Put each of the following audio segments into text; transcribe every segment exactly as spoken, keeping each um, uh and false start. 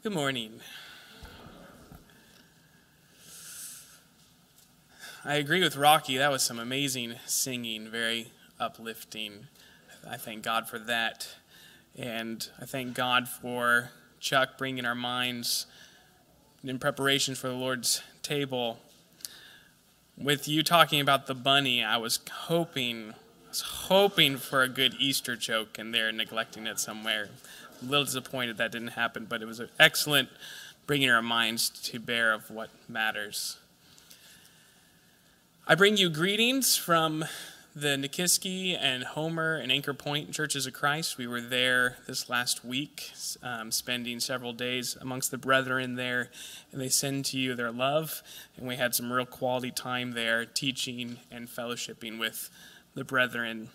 Good morning. I agree with Rocky. That was some amazing singing, very uplifting. I thank God for that. And I thank God for Chuck bringing our minds in preparation for the Lord's table. With you talking about the bunny, I was hoping, I was hoping for a good Easter joke, and they're neglecting it somewhere. I'm a little disappointed that didn't happen, but it was an excellent bringing our minds to bear of what matters. I bring you greetings from the Nikiski and Homer and Anchor Point Churches of Christ. We were there this last week, um, spending several days amongst the brethren there, and they send to you their love, and we had some real quality time there teaching and fellowshipping with the brethren.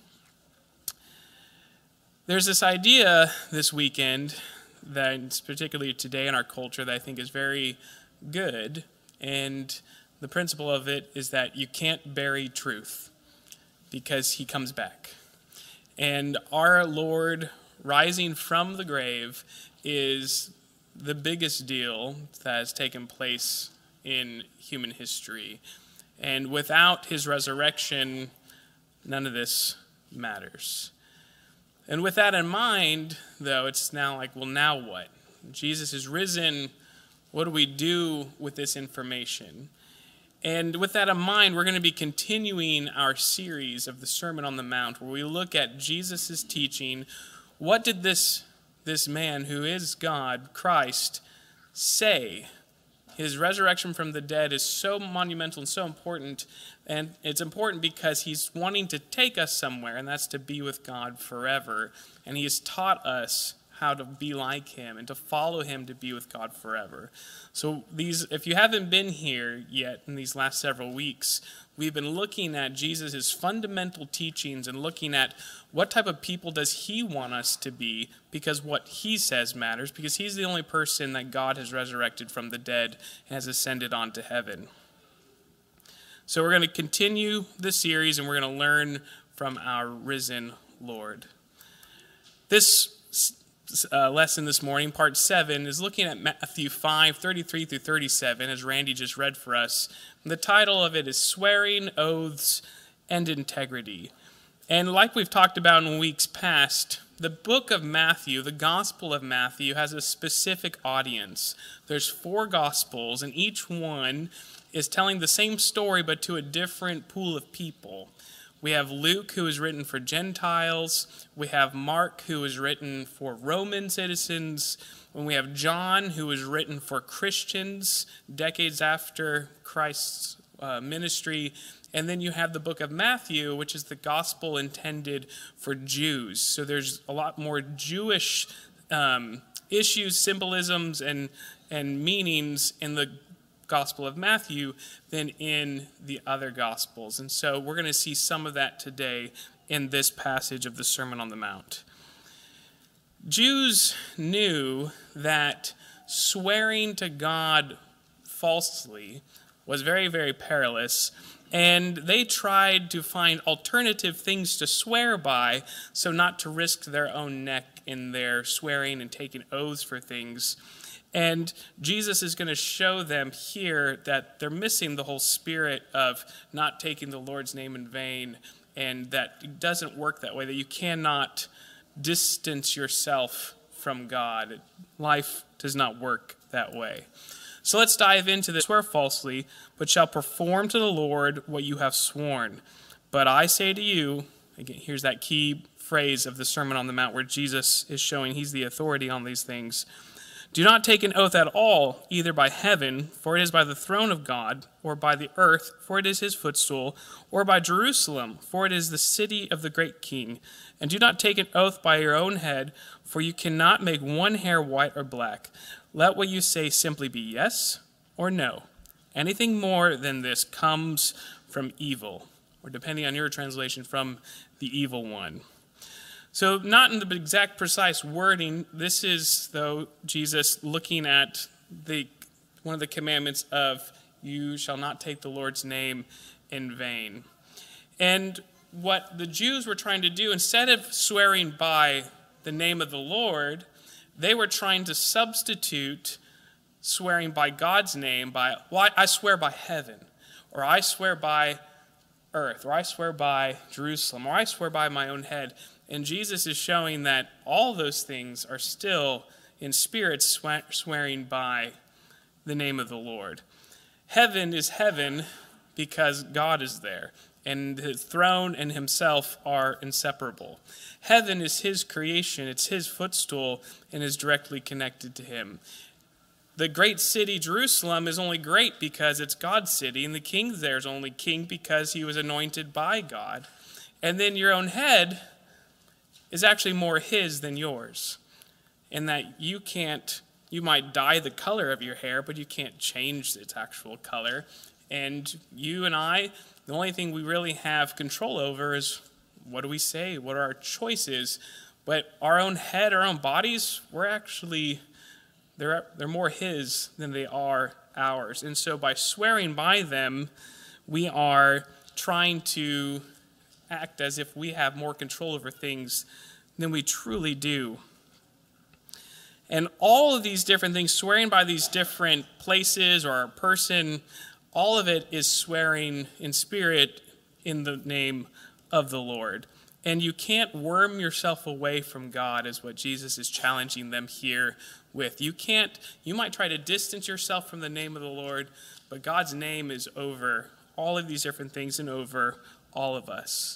There's this idea this weekend, that particularly today in our culture, that I think is very good, and the principle of it is that you can't bury truth because he comes back. And our Lord rising from the grave is the biggest deal that has taken place in human history. And without his resurrection, none of this matters. And with that in mind, though, it's now like, well, now what? Jesus is risen. What do we do with this information? And with that in mind, we're going to be continuing our series of the Sermon on the Mount, where we look at Jesus' teaching. What did this, this man who is God, Christ, say? His resurrection from the dead is so monumental and so important, and it's important because he's wanting to take us somewhere, and that's to be with God forever. And he has taught us how to be like him and to follow him to be with God forever. So these, if you haven't been here yet in these last several weeks, we've been looking at Jesus' fundamental teachings and looking at what type of people does he want us to be, because what he says matters, because he's the only person that God has resurrected from the dead and has ascended on to heaven. So we're going to continue this series, and we're going to learn from our risen Lord. This Uh, lesson this morning, part seven, is looking at Matthew five, thirty-three through thirty-seven, as Randy just read for us. And the title of it is Swearing, Oaths, and Integrity. And like we've talked about in weeks past, the book of Matthew, the Gospel of Matthew, has a specific audience. There's four Gospels, and each one is telling the same story, but to a different pool of people. We have Luke, who is written for Gentiles. We have Mark, who is written for Roman citizens. And we have John, who is written for Christians decades after Christ's uh, ministry. And then you have the book of Matthew, which is the gospel intended for Jews. So there's a lot more Jewish um, issues, symbolisms, and, and meanings in the Gospel of Matthew than in the other Gospels. And so we're going to see some of that today in this passage of the Sermon on the Mount. Jews knew that swearing to God falsely was very, very perilous, and they tried to find alternative things to swear by so not to risk their own neck in their swearing and taking oaths for things. And Jesus is going to show them here that they're missing the whole spirit of not taking the Lord's name in vain, and that it doesn't work that way, that you cannot distance yourself from God. Life does not work that way. So let's dive into this. Swear falsely, but shall perform to the Lord what you have sworn. But I say to you, again, here's that key phrase of the Sermon on the Mount where Jesus is showing he's the authority on these things. Do not take an oath at all, either by heaven, for it is by the throne of God, or by the earth, for it is his footstool, or by Jerusalem, for it is the city of the great king. And do not take an oath by your own head, for you cannot make one hair white or black. Let what you say simply be yes or no. Anything more than this comes from evil, or depending on your translation, from the evil one. So not in the exact precise wording, this is, though, Jesus looking at the one of the commandments of you shall not take the Lord's name in vain. And what the Jews were trying to do, instead of swearing by the name of the Lord, They were trying to substitute swearing by God's name by, well, I swear by heaven, or I swear by earth, or I swear by Jerusalem, or I swear by my own head. And Jesus is showing that all those things are still in spirit swearing by the name of the Lord. Heaven is heaven because God is there, and his throne and himself are inseparable. Heaven is his creation, it's his footstool, and is directly connected to him. The great city, Jerusalem, is only great because it's God's city, and the king there is only king because he was anointed by God. And then your own head is actually more his than yours, in that you can't, you might dye the color of your hair, but you can't change its actual color. And you and I, the only thing we really have control over is what do we say, what are our choices. But our own head, our own bodies, we're actually, they're, they're more his than they are ours. And so by swearing by them, we are trying to act as if we have more control over things than we truly do. And all of these different things, swearing by these different places or a person, all of it is swearing in spirit in the name of the Lord. And you can't worm yourself away from God is what Jesus is challenging them here with. You can't, you might try to distance yourself from the name of the Lord, but God's name is over all of these different things and over all of us.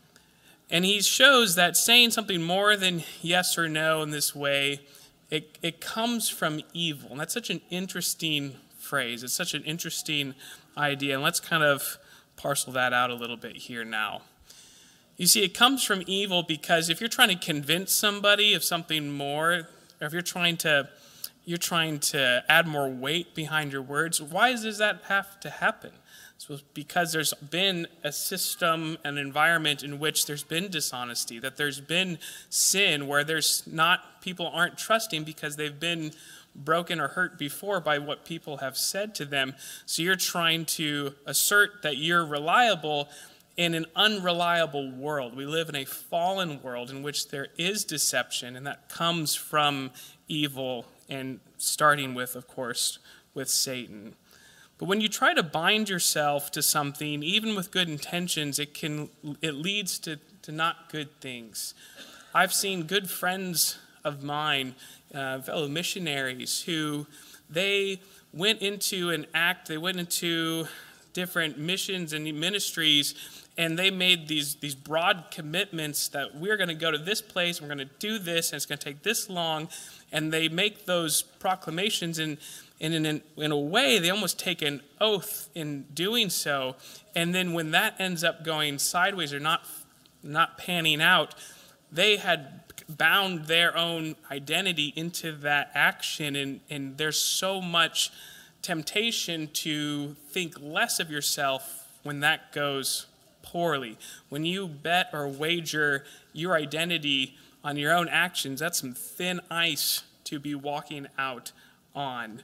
And he shows that saying something more than yes or no in this way, it, it comes from evil. And that's such an interesting phrase. It's such an interesting idea. And let's kind of parcel that out a little bit here now. You see, it comes from evil because if you're trying to convince somebody of something more, or if you're trying to you're trying to add more weight behind your words, why does that have to happen? So because there's been a system, an environment in which there's been dishonesty, that there's been sin where there's not, people aren't trusting because they've been broken or hurt before by what people have said to them. So you're trying to assert that you're reliable in an unreliable world. We live in a fallen world in which there is deception, and that comes from evil, and starting with, of course, with Satan. But when you try to bind yourself to something, even with good intentions, it can it leads to, to not good things. I've seen good friends of mine, uh, fellow missionaries, who they went into an act, they went into different missions and ministries, and they made these, these broad commitments that we're going to go to this place, we're going to do this, and it's going to take this long. And they make those proclamations, and, and in, in, in a way, they almost take an oath in doing so. And then when that ends up going sideways or not, not panning out, they had bound their own identity into that action. And, and there's so much temptation to think less of yourself when that goes poorly. When you bet or wager your identity on your own actions, that's some thin ice to be walking out on.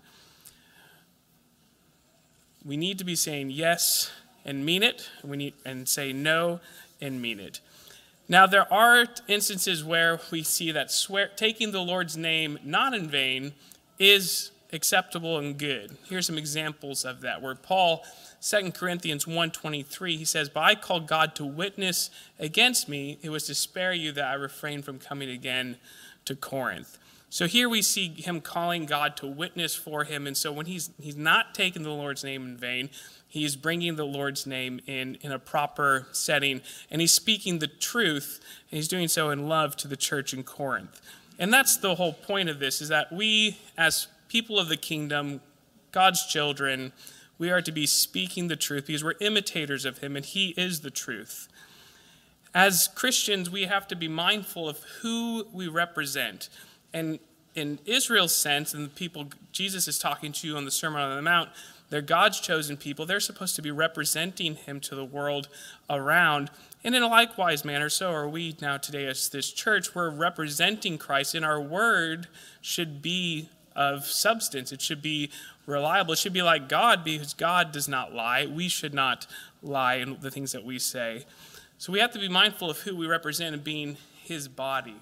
We need to be saying yes and mean it. We need and say no and mean it. Now, there are instances where we see that swear, taking the Lord's name not in vain is acceptable and good. Here's some examples of that, where Paul, Second Corinthians one twenty-three, he says, "But I call God to witness against me, it was to spare you that I refrained from coming again to Corinth." So here we see him calling God to witness for him. And so when he's he's not taking the Lord's name in vain, he's bringing the Lord's name in, in a proper setting. And he's speaking the truth, and he's doing so in love to the church in Corinth. And that's the whole point of this, is that we, as people of the kingdom, God's children, we are to be speaking the truth because we're imitators of him, and he is the truth. As Christians, we have to be mindful of who we represent. And in Israel's sense, and the people Jesus is talking to on the Sermon on the Mount, they're God's chosen people. They're supposed to be representing him to the world around. And in a likewise manner, so are we now today as this church. We're representing Christ, and our word should be of substance. It should be reliable. It should be like God, because God does not lie. We should not lie in the things that we say. So we have to be mindful of who we represent and being his body.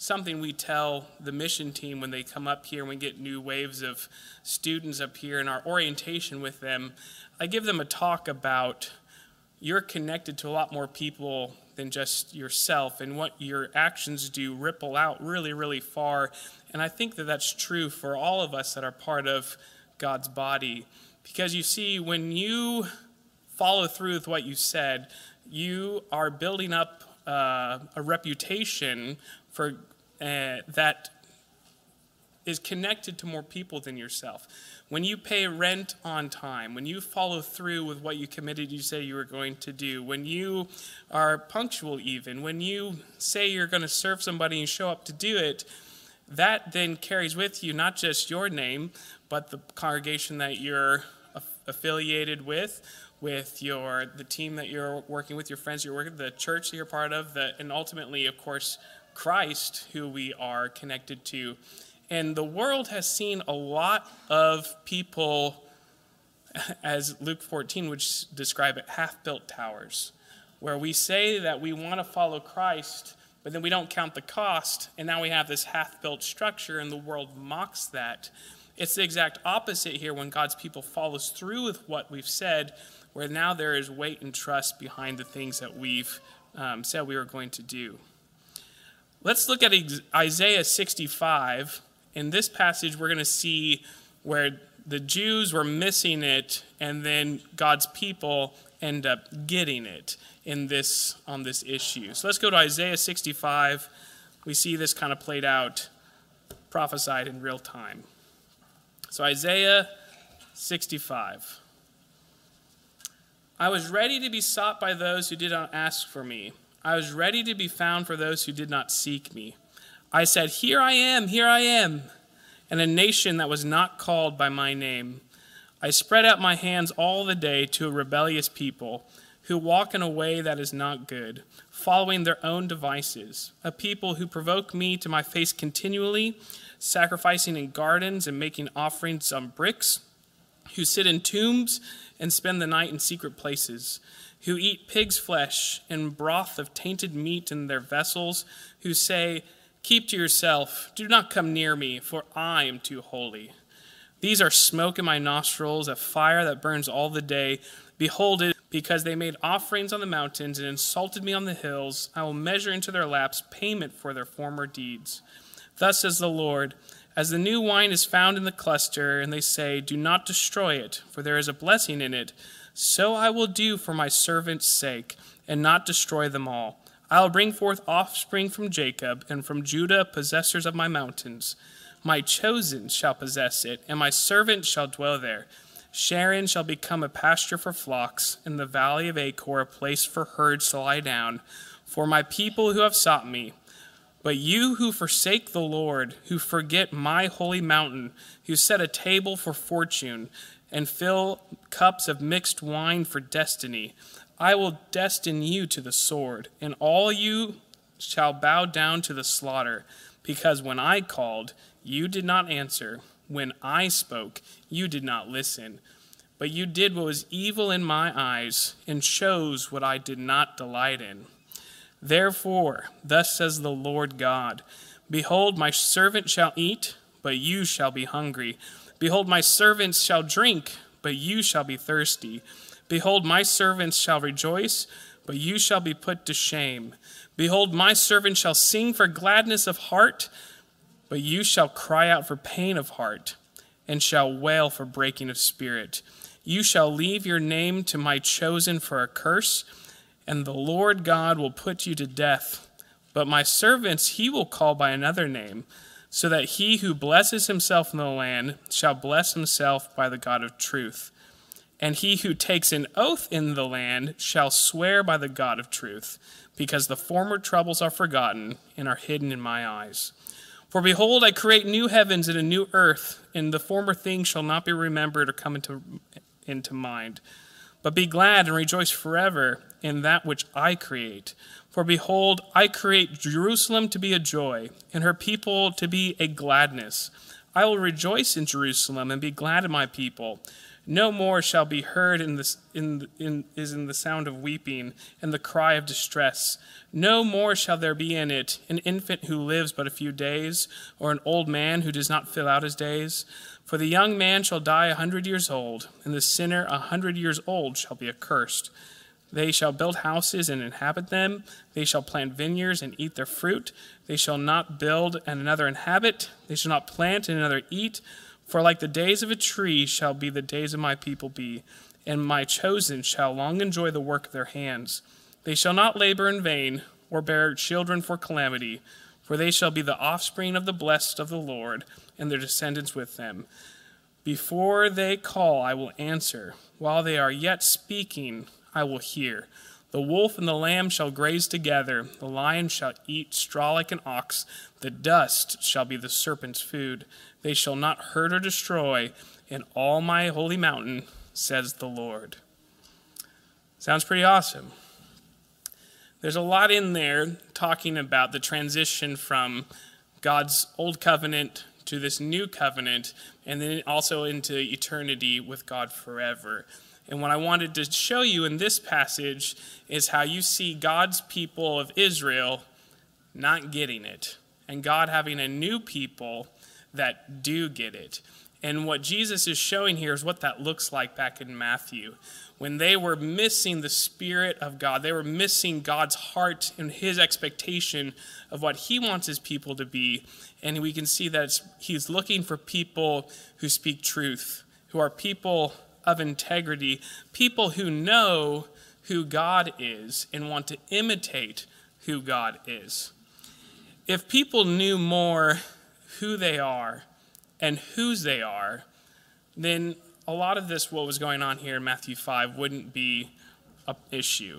something we tell the mission team when they come up here and we get new waves of students up here in our orientation with them. I give them a talk about you're connected to a lot more people than just yourself, and what your actions do ripple out really, really far. And I think that that's true for all of us that are part of God's body. Because you see, when you follow through with what you said, you are building up uh, a reputation for uh, that is connected to more people than yourself. When you pay rent on time, when you follow through with what you committed you say you were going to do, when you are punctual even, when you say you're going to serve somebody and show up to do it, that then carries with you not just your name, but the congregation that you're affiliated with, with your the team that you're working with, your friends you're working with, the church that you're part of, the, and ultimately, of course, Christ, who we are connected to. And the world has seen a lot of people, as Luke fourteen would describe it, half-built towers, where we say that we want to follow Christ, but then we don't count the cost, and now we have this half-built structure, and the world mocks that. It's the exact opposite here when God's people follows through with what we've said, where now there is weight and trust behind the things that we've um, said we were going to do. Let's look at Isaiah sixty-five. In this passage, we're going to see where the Jews were missing it, and then God's people end up getting it in this on this issue. So let's go to Isaiah sixty-five. We see this kind of played out, prophesied in real time. So Isaiah sixty-five. I was ready to be sought by those who did not ask for me. I was ready to be found for those who did not seek me. I said, here I am, here I am, and a nation that was not called by my name. I spread out my hands all the day to a rebellious people who walk in a way that is not good, following their own devices, a people who provoke me to my face continually, sacrificing in gardens and making offerings on bricks, who sit in tombs and spend the night in secret places, who eat pig's flesh and broth of tainted meat in their vessels, who say, keep to yourself, do not come near me, for I am too holy. These are smoke in my nostrils, a fire that burns all the day. Behold it, because they made offerings on the mountains and insulted me on the hills. I will measure into their laps payment for their former deeds. Thus says the Lord, as the new wine is found in the cluster, and they say, do not destroy it, for there is a blessing in it, so I will do for my servant's sake, and not destroy them all. I will bring forth offspring from Jacob, and from Judah possessors of my mountains. My chosen shall possess it, and my servant shall dwell there. Sharon shall become a pasture for flocks, and the valley of Achor a place for herds to lie down, for my people who have sought me. But you who forsake the Lord, who forget my holy mountain, who set a table for fortune, and fill cups of mixed wine for destiny, I will destine you to the sword, and all you shall bow down to the slaughter, because when I called, you did not answer. When I spoke, you did not listen. But you did what was evil in my eyes, and chose what I did not delight in. Therefore, thus says the Lord God, behold, my servant shall eat, but you shall be hungry. Behold, my servants shall drink, but you shall be thirsty. Behold, my servants shall rejoice, but you shall be put to shame. Behold, my servant shall sing for gladness of heart, but you shall cry out for pain of heart, and shall wail for breaking of spirit. You shall leave your name to my chosen for a curse, and the Lord God will put you to death. But my servants he will call by another name, so that he who blesses himself in the land shall bless himself by the God of truth. And he who takes an oath in the land shall swear by the God of truth, because the former troubles are forgotten and are hidden in my eyes. For behold, I create new heavens and a new earth, and the former things shall not be remembered or come into, into mind. But be glad and rejoice forever in that which I create. For behold, I create Jerusalem to be a joy, and her people to be a gladness. I will rejoice in Jerusalem and be glad in my people. No more shall be heard in this in, in is in the sound of weeping and the cry of distress. No more shall there be in it an infant who lives but a few days, or an old man who does not fill out his days. For the young man shall die a hundred years old, and the sinner a hundred years old shall be accursed. They shall build houses and inhabit them. They shall plant vineyards and eat their fruit. They shall not build and another inhabit. They shall not plant and another eat. For like the days of a tree shall be the days of my people be, and my chosen shall long enjoy the work of their hands. They shall not labor in vain, or bear children for calamity, for they shall be the offspring of the blessed of the Lord, and their descendants with them. Before they call, I will answer. While they are yet speaking, I will hear. The wolf and the lamb shall graze together. The lion shall eat straw like an ox. The dust shall be the serpent's food. They shall not hurt or destroy in all my holy mountain, says the Lord. Sounds pretty awesome. There's a lot in there talking about the transition from God's old covenant to this new covenant, and then also into eternity with God forever. And what I wanted to show you in this passage is how you see God's people of Israel not getting it, and God having a new people that do get it. And what Jesus is showing here is what that looks like back in Matthew. When they were missing the Spirit of God, they were missing God's heart and his expectation of what he wants his people to be. And we can see that it's, he's looking for people who speak truth, who are people of integrity, people who know who God is and want to imitate who God is. If people knew more who they are and whose they are, then a lot of this, what was going on here in Matthew five, wouldn't be an issue.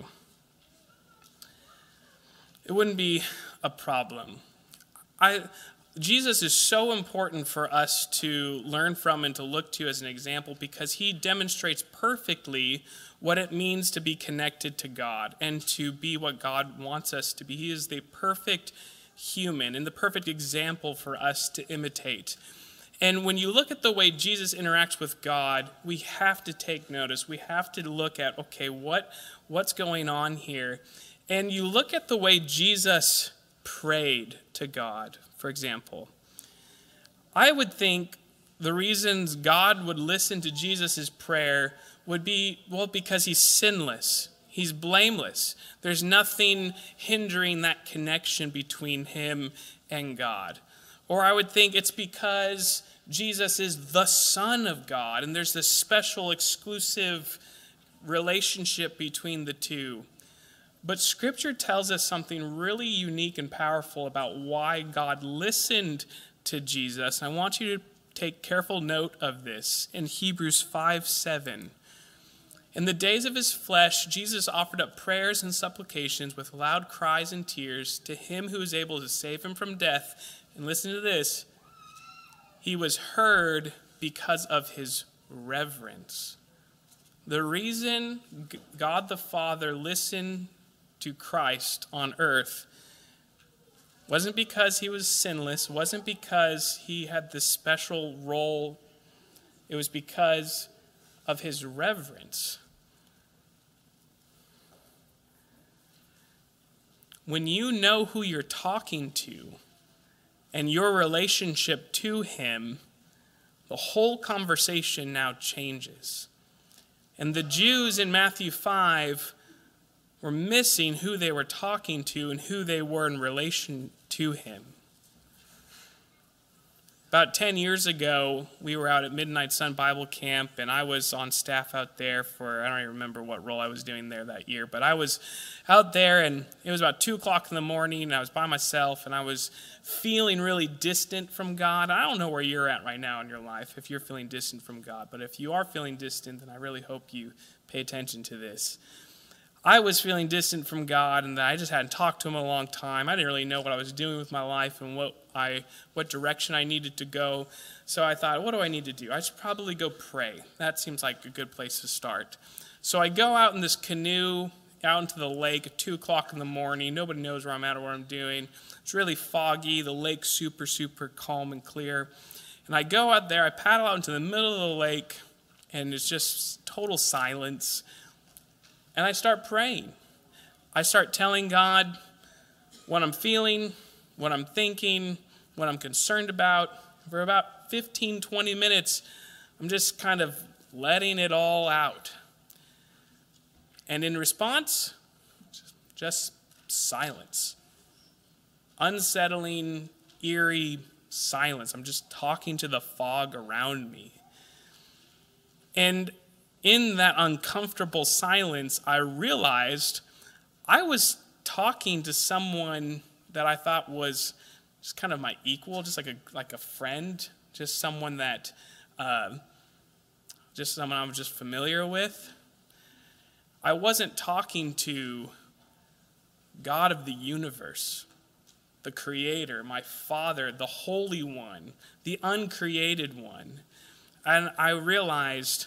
It wouldn't be a problem. I, Jesus is so important for us to learn from and to look to as an example because he demonstrates perfectly what it means to be connected to God and to be what God wants us to be. He is the perfect human and the perfect example for us to imitate. And when you look at the way Jesus interacts with God, we have to take notice. We have to look at, okay, what, what's going on here? And you look at the way Jesus prayed to God, for example. I would think the reasons God would listen to Jesus' prayer would be, well, because he's sinless. He's blameless. There's nothing hindering that connection between him and God. Or I would think it's because Jesus is the Son of God, and there's this special, exclusive relationship between the two. But Scripture tells us something really unique and powerful about why God listened to Jesus. I want you to take careful note of this in Hebrews five seven. In the days of his flesh, Jesus offered up prayers and supplications with loud cries and tears to him who is able to save him from death. And listen to this. He was heard because of his reverence. The reason God the Father listened to Christ on earth wasn't because he was sinless, wasn't because he had this special role. It was because of his reverence. When you know who you're talking to and your relationship to him, the whole conversation now changes. And the Jews in Matthew five were missing who they were talking to and who they were in relation to him. About ten years ago, we were out at Midnight Sun Bible Camp, and I was on staff out there for, I don't even remember what role I was doing there that year, but I was out there, and it was about two o'clock in the morning, and I was by myself, and I was feeling really distant from God. I don't know where you're at right now in your life, if you're feeling distant from God, but if you are feeling distant, then I really hope you pay attention to this. I was feeling distant from God, and I just hadn't talked to him in a long time. I didn't really know what I was doing with my life and what I, what direction I needed to go. So I thought, what do I need to do? I should probably go pray. That seems like a good place to start. So I go out in this canoe out into the lake at two o'clock in the morning. Nobody knows where I'm at or what I'm doing. It's really foggy. The lake's super, super calm and clear. And I go out there, I paddle out into the middle of the lake, and it's just total silence. And I start praying. I start telling God what I'm feeling, what I'm thinking, what I'm concerned about. For about fifteen, twenty minutes, I'm just kind of letting it all out. And in response, just silence. Unsettling, eerie silence. I'm just talking to the fog around me. And in that uncomfortable silence, I realized I was talking to someone that I thought was just kind of my equal, just like a like a friend, just someone that, uh, just someone I was just familiar with. I wasn't talking to God of the universe, the Creator, my Father, the Holy One, the uncreated one. And I realized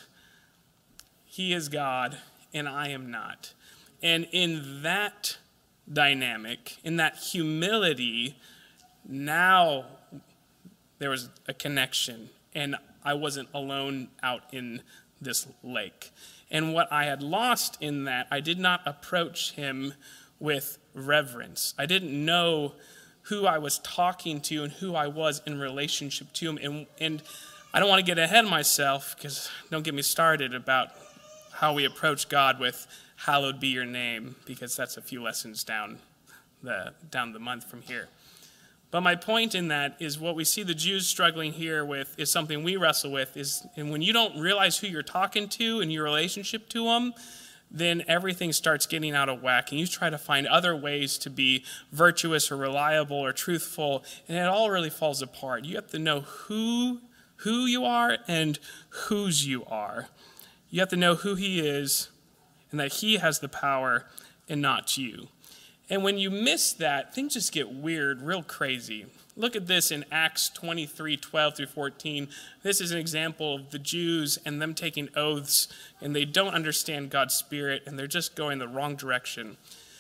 He is God and I am not. And in that dynamic, in that humility, now there was a connection, and I wasn't alone out in this lake. And what I had lost in that, I did not approach Him with reverence. I didn't know who I was talking to and who I was in relationship to Him. And, and I don't want to get ahead of myself, because don't get me started about how we approach God with hallowed be your name, because that's a few lessons down the down the month from here. But my point in that is what we see the Jews struggling here with is something we wrestle with. Is and when you don't realize who you're talking to and your relationship to them, then everything starts getting out of whack, and you try to find other ways to be virtuous or reliable or truthful, and it all really falls apart. You have to know who who you are and whose you are. You have to know who He is and that He has the power and not you. And when you miss that, things just get weird, real crazy. Look at this in Acts twenty-three, twelve through fourteen. This is an example of the Jews and them taking oaths, and they don't understand God's Spirit, and they're just going the wrong direction.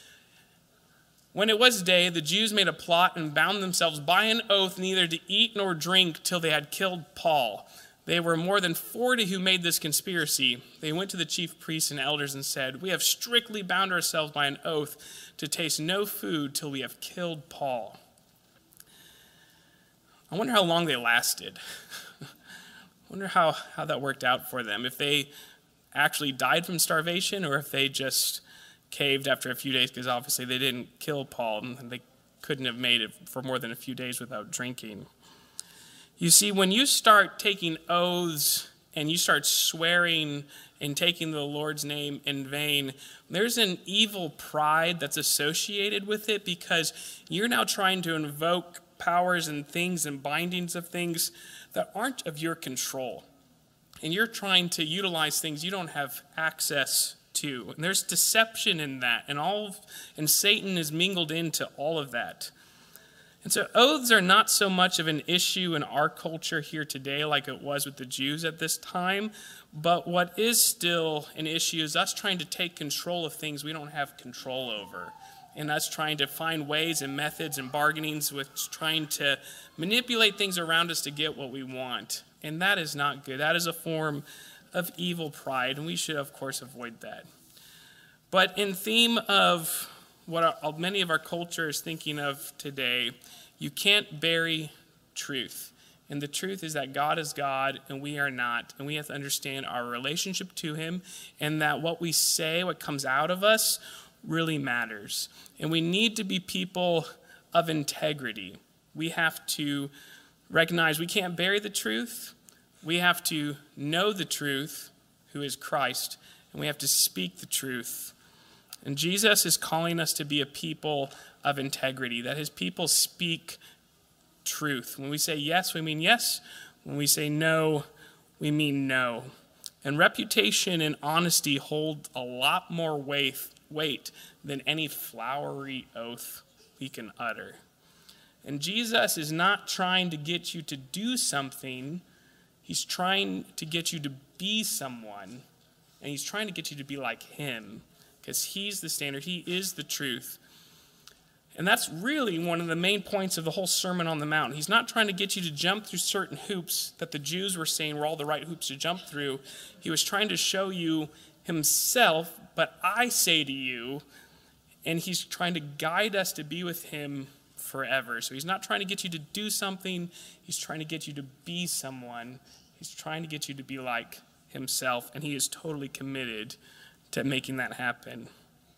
When it was day, the Jews made a plot and bound themselves by an oath neither to eat nor drink till they had killed Paul. They were more than forty who made this conspiracy. They went to the chief priests and elders and said, "We have strictly bound ourselves by an oath to taste no food till we have killed Paul." I wonder how long they lasted. I wonder how, how that worked out for them. If they actually died from starvation, or if they just caved after a few days, because obviously they didn't kill Paul and they couldn't have made it for more than a few days without drinking. You see, when you start taking oaths and you start swearing and taking the Lord's name in vain, there's an evil pride that's associated with it, because you're now trying to invoke powers and things and bindings of things that aren't of your control. And you're trying to utilize things you don't have access to. And there's deception in that, and all of, and Satan is mingled into all of that. And so oaths are not so much of an issue in our culture here today like it was with the Jews at this time, but what is still an issue is us trying to take control of things we don't have control over, and us trying to find ways and methods and bargainings with trying to manipulate things around us to get what we want. And that is not good. That is a form of evil pride, and we should, of course, avoid that. But in theme of what our, many of our culture is thinking of today, you can't bury truth. And the truth is that God is God and we are not. And we have to understand our relationship to Him, and that what we say, what comes out of us, really matters. And we need to be people of integrity. We have to recognize we can't bury the truth. We have to know the truth, who is Christ, and we have to speak the truth. And Jesus is calling us to be a people of integrity, that His people speak truth. When we say yes, we mean yes. When we say no, we mean no. And reputation and honesty hold a lot more weight, weight than any flowery oath we can utter. And Jesus is not trying to get you to do something. He's trying to get you to be someone, and He's trying to get you to be like Him, because He's the standard. He is the truth. And that's really one of the main points of the whole Sermon on the Mount. He's not trying to get you to jump through certain hoops that the Jews were saying were all the right hoops to jump through. He was trying to show you himself, but I say to you, and he's trying to guide us to be with him forever. So he's not trying to get you to do something. He's trying to get you to be someone. He's trying to get you to be like himself, and he is totally committed to making that happen.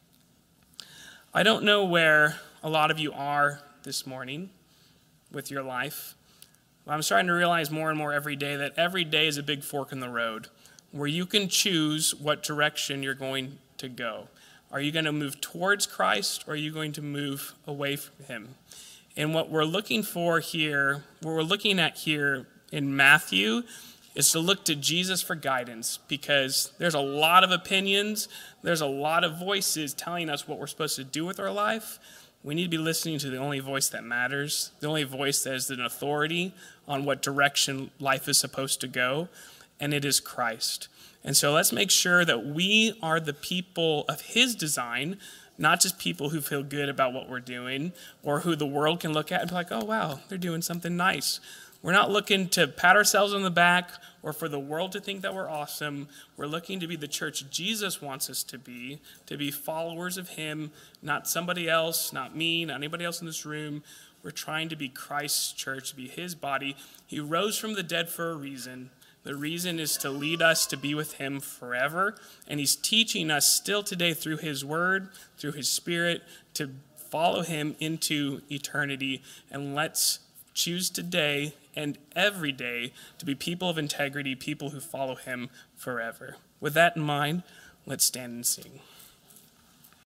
I don't know where a lot of you are this morning with your life. I'm starting to realize more and more every day that every day is a big fork in the road where you can choose what direction you're going to go. Are you going to move towards Christ, or are you going to move away from him? And what we're looking for here, what we're looking at here in Matthew, is to look to Jesus for guidance, because there's a lot of opinions, there's a lot of voices telling us what we're supposed to do with our life. We need to be listening to the only voice that matters, the only voice that is an authority on what direction life is supposed to go, and it is Christ. And so let's make sure that we are the people of his design, not just people who feel good about what we're doing, or who the world can look at and be like, oh, wow, they're doing something nice. We're not looking to pat ourselves on the back or for the world to think that we're awesome. We're looking to be the church Jesus wants us to be, to be followers of him, not somebody else, not me, not anybody else in this room. We're trying to be Christ's church, to be his body. He rose from the dead for a reason. The reason is to lead us to be with him forever. And he's teaching us still today through his word, through his spirit, to follow him into eternity. And let's choose today and every day to be people of integrity, people who follow him forever. With that in mind, let's stand and sing.